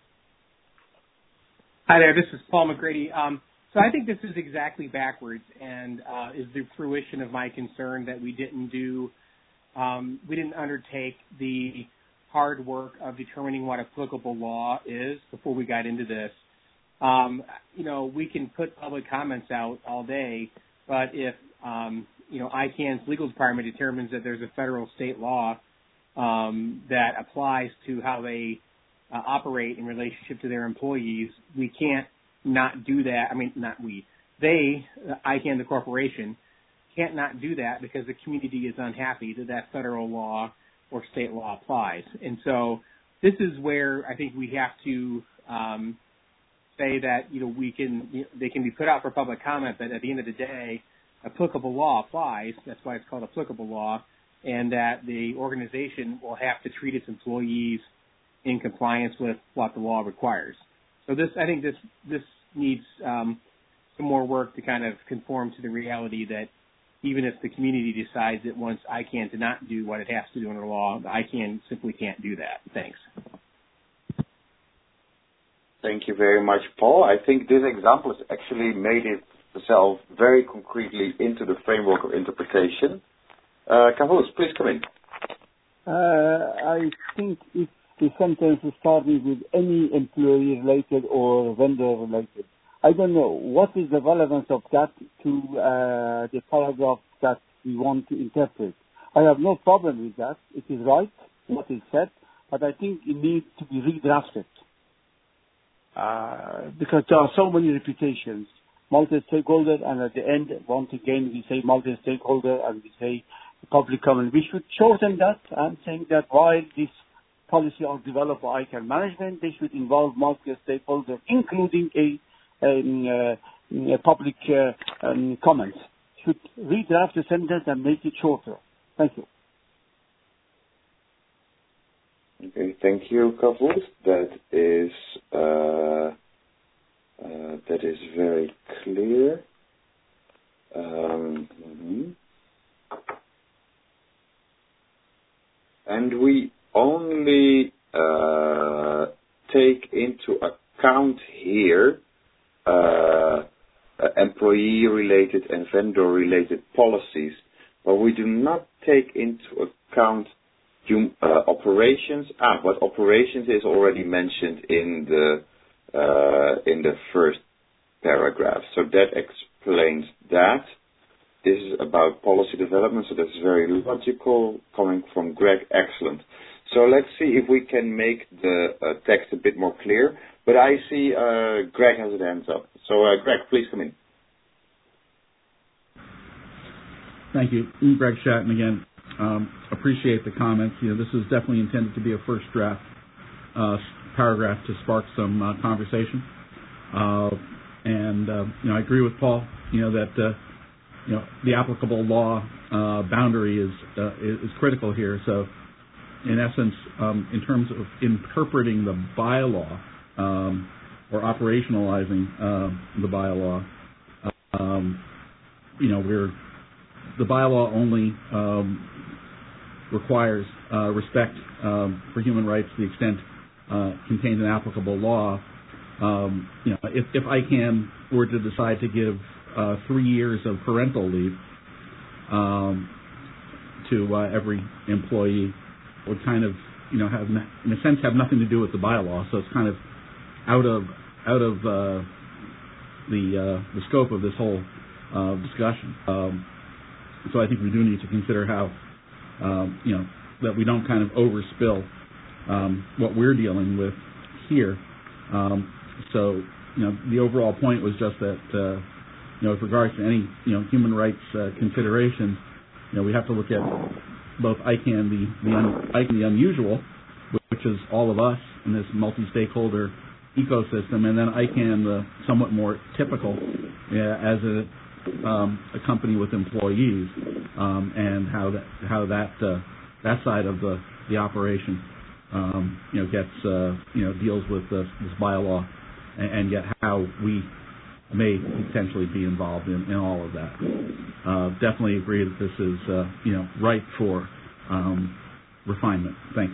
Hi there, this is Paul McGrady. Um, so I think this is exactly backwards, and uh, is the fruition of my concern that we didn't do, um, we didn't undertake the hard work of determining what applicable law is before we got into this. Um, you know, we can put public comments out all day, but if um, you know I CANN's legal department determines that there's a federal state law um, that applies to how they uh, operate in relationship to their employees, we can't not do that. I mean, not we. They, I CANN, the corporation, can't not do that because the community is unhappy that that federal law or state law applies. And so this is where I think we have to um, say that, you know, we can, you know, they can be put out for public comment, but at the end of the day, applicable law applies. That's why it's called applicable law, and that the organization will have to treat its employees in compliance with what the law requires. So this, I think this, this needs um, some more work to kind of conform to the reality that even if the community decides it wants I CANN to not do what it has to do under law, I CANN simply can't do that. Thanks. Thank you very much, Paul. I think this example has actually made itself very concretely into the framework of interpretation. Uh, Kavus, please come in. Uh, I think if the sentence is starting with any employee-related or vendor-related, I don't know what is the relevance of that to uh, the paragraph that we want to interpret. I have no problem with that. It is right what is said, but I think it needs to be redrafted uh, because there are so many reputations, multi-stakeholder, and at the end, once again, we say multi-stakeholder and we say public comment. We should shorten that and saying that while this policy are developed by I CANN management, they should involve multi-stakeholder, including a Um, uh, public uh, um, comments. Should redraft the sentence and make it shorter. Thank you. Okay, thank you, Kavus. That is uh, uh, that is very clear. Um, mm-hmm. And we only uh, take into account here Uh, uh, employee-related and vendor-related policies, but we do not take into account hum, uh, operations. Ah, but operations is already mentioned in the uh, in the first paragraph, so that explains that. This is about policy development, so that's very logical, coming from Greg. Excellent. So let's see if we can make the uh, text a bit more clear. But I see uh, Greg has his hands up. So, uh, Greg, please come in. Thank you. Greg Shatton again. Um, appreciate the comments. You know, this is definitely intended to be a first draft uh, paragraph to spark some uh, conversation. Uh, and, uh, you know, I agree with Paul, you know, that, uh, you know, the applicable law uh, boundary is, uh, is, is critical here. So, in essence, um, in terms of interpreting the bylaw, Um, or operationalizing uh, the bylaw, um, you know, we're the bylaw only um, requires uh, respect um, for human rights to the extent uh, contained in applicable law. Um, you know, if, if I CANN were to decide to give uh, three years of parental leave um, to uh, every employee, it would kind of, you know, have in a sense have nothing to do with the bylaw. So it's kind of out of out of uh, the uh, the scope of this whole uh, discussion. Um, so I think we do need to consider how um, you know that we don't kind of overspill um, what we're dealing with here. Um, so you know the overall point was just that uh, you know with regards to any you know human rights uh, considerations, you know we have to look at both ICANN the the, un, ICANN the unusual, which is all of us in this multi-stakeholder ecosystem, and then ICANN the somewhat more typical uh, as a um, a company with employees, um, and how that how that uh, that side of the the operation um, you know gets uh, you know deals with this, this bylaw, and, and yet how we may potentially be involved in, in all of that. Uh, definitely agree that this is uh, you know ripe for um, refinement. Thanks.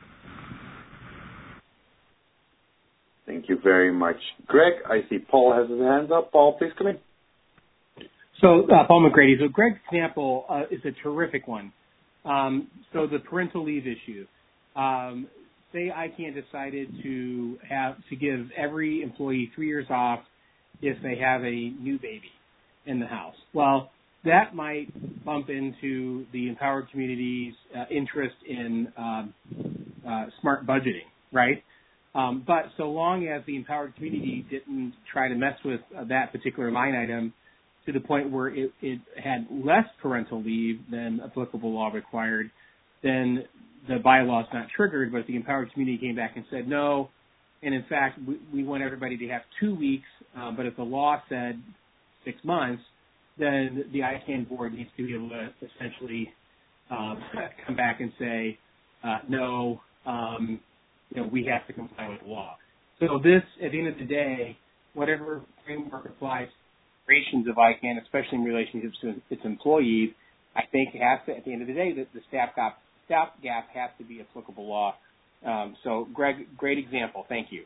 Thank you very much, Greg. I see Paul has his hands up. Paul, please come in. So, uh, Paul McGrady. So, Greg's example uh, is a terrific one. Um, so, the parental leave issue. Um, say ICANN decided to have to give every employee three years off if they have a new baby in the house. Well, that might bump into the empowered community's uh, interest in um, uh, smart budgeting, right? Um, but so long as the empowered community didn't try to mess with uh, that particular line item to the point where it, it had less parental leave than applicable law required, then the bylaw is not triggered. But if the empowered community came back and said no, and in fact we, we want everybody to have two weeks, uh, but if the law said six months, then the ICANN board needs to be able to essentially um, come back and say uh, no. Um, You know, we have to comply with the law. So this, at the end of the day, whatever framework applies to operations of ICANN, especially in relationships to its employees, I think has to, at the end of the day, that the staff gap, staff gap has to be applicable law. Um, so, Greg, great example. Thank you.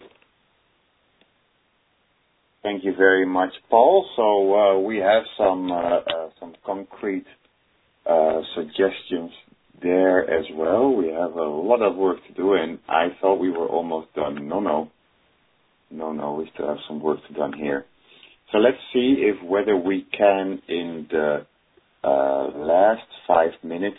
Thank you very much, Paul. So uh, we have some uh, uh, some concrete uh, suggestions there as well. We have a lot of work to do, and I thought we were almost done. No, no. No, no, we still have some work to done here. So let's see if whether we can, in the uh, last five minutes,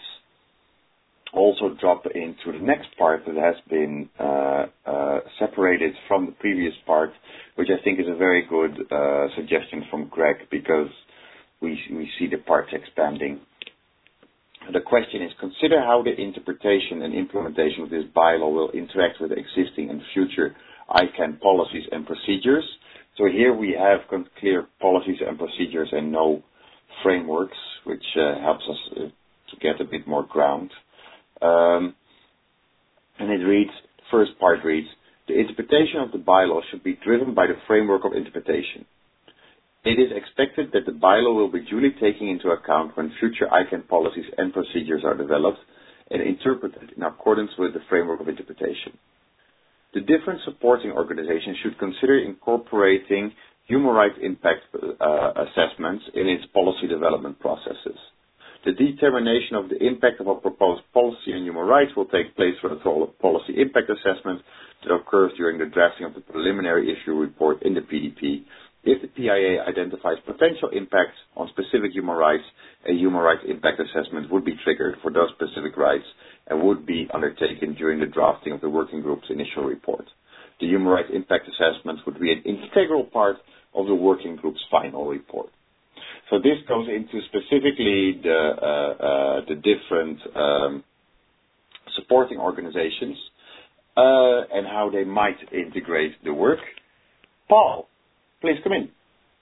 also drop into the next part that has been uh, uh, separated from the previous part, which I think is a very good uh, suggestion from Greg, because we we see the parts expanding. The question is, consider how the interpretation and implementation of this bylaw will interact with the existing and future ICANN policies and procedures. So here we have clear policies and procedures and no frameworks, which uh, helps us uh, to get a bit more ground. Um, and it reads, first part reads, the interpretation of the bylaw should be driven by the framework of interpretation. It is expected that the bylaw will be duly taken into account when future ICANN policies and procedures are developed and interpreted in accordance with the framework of interpretation. The different supporting organizations should consider incorporating human rights impact uh, assessments in its policy development processes. The determination of the impact of a proposed policy on human rights will take place for the policy impact assessment that occurs during the drafting of the preliminary issue report in the P D P. If the P I A identifies potential impacts on specific human rights, a human rights impact assessment would be triggered for those specific rights and would be undertaken during the drafting of the working group's initial report. The human rights impact assessment would be an integral part of the working group's final report. So this goes into specifically the, uh, uh, the different um, supporting organizations uh, and how they might integrate the work. Paul, please come in.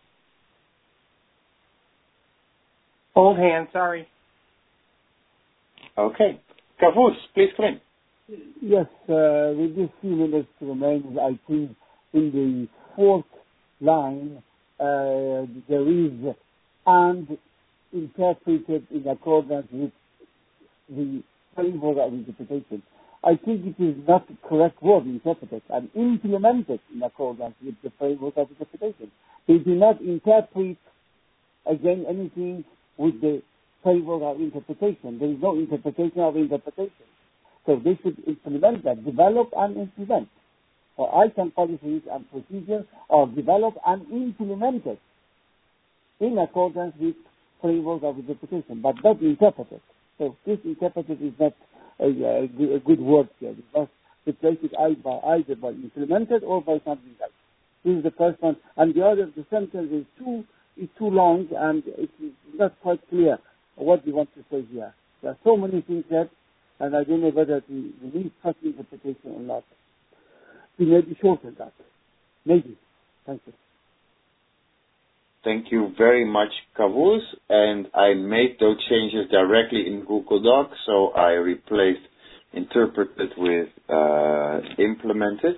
Old hand, sorry. Okay. Kavus, please come in. Yes, uh, with this few minutes remains, I think in the fourth line uh, there is and interpreted in accordance with the framework of interpretation. I think it is not the correct word, interpreted, and implemented in accordance with the framework of interpretation. They do not interpret, again, anything with the framework of interpretation. There is no interpretation of interpretation. So they should implement that, develop and implement. So I C A N policies and procedures are developed and implemented in accordance with framework of interpretation, but not interpreted. So this interpreted is not a, a, a good word here. It must replace it either by, either by implemented or by something else. This is the first one. And the other, the sentence is too, is too long and it is not quite clear what we want to say here. There are so many things there, and I don't know whether we, we need such interpretation or not. We may be shorter that. Maybe. Thank you. Thank you very much, Kavus. And I made those changes directly in Google Docs, so I replaced interpreted with uh, implemented.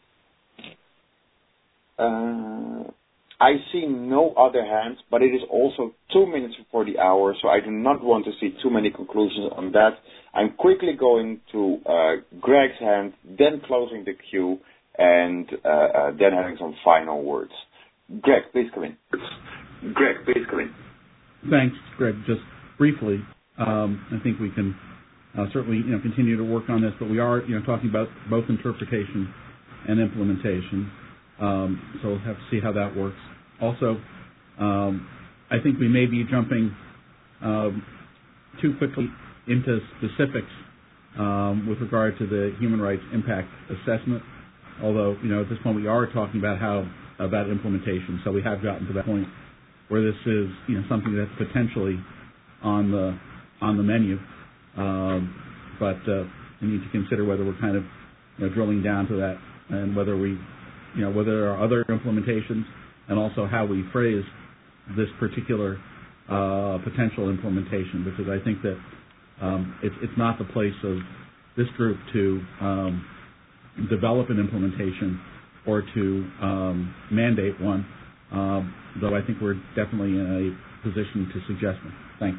Uh, I see no other hands, but it is also two minutes before the hour, so I do not want to see too many conclusions on that. I'm quickly going to uh, Greg's hand, then closing the queue, and uh, uh, then having some final words. Greg, please come in. Greg, please come in. Thanks, Greg. Just briefly, um, I think we can uh, certainly you know continue to work on this, but we are you know talking about both interpretation and implementation. Um, so we'll have to see how that works. Also, um, I think we may be jumping um, too quickly into specifics um, with regard to the human rights impact assessment. Although, you know, at this point we are talking about how about implementation, so we have gotten to that point where this is, you know, something that's potentially on the on the menu. Um, but uh, we need to consider whether we're kind of you know, drilling down to that, and whether we, you know, whether there are other implementations, and also how we phrase this particular uh, potential implementation, because I think that um, it's, it's not the place of this group to um, develop an implementation or to um, mandate one, um, though I think we're definitely in a position to suggest one. Thanks.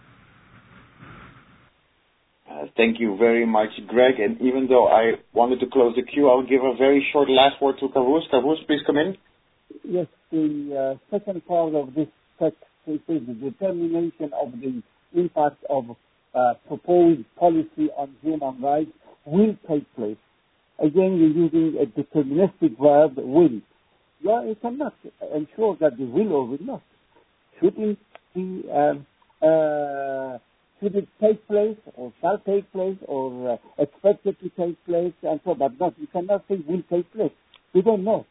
Uh, thank you very much, Greg. And even though I wanted to close the queue, I'll give a very short last word to Kavus. Kavus, please come in. Yes, the uh, second part of this text is the determination of the impact of uh, proposed policy on human rights will take place. Again, you're using a deterministic verb, will. Yeah, you cannot ensure that they will or will not. Should it be, um, uh, should it take place or shall take place or uh, expected to take place and so on, but not, you cannot say will take place. We don't know.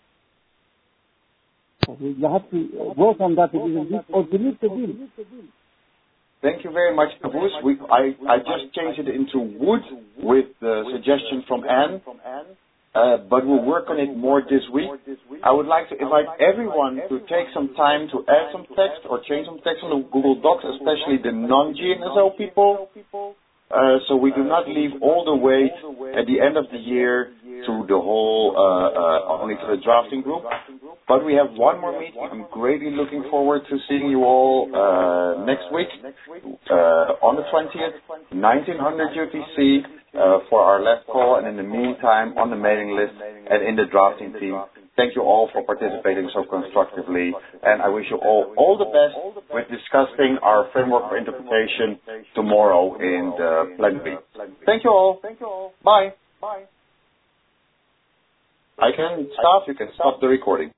So you have to work on that or believe the will. Thank you very much, Kavus. We, I, I just changed it into would with the suggestion from Anne, uh, but we'll work on it more this week. I would like to invite everyone to take some time to add some text or change some text on the Google Docs, especially the non-G N S L people, uh, so we do not leave all the way at the end of the year to the whole, uh, uh, only to the drafting group. But we have one more meeting. I'm greatly looking forward to seeing you all uh, next week uh, on the twentieth, nineteen hundred U T C uh, for our last call, and in the meantime on the mailing list and in the drafting team. Thank you all for participating so constructively, and I wish you all all the best with discussing our framework for interpretation tomorrow in the plenary. Thank you all. Thank you all. Bye. Bye. I can stop. You can stop the recording.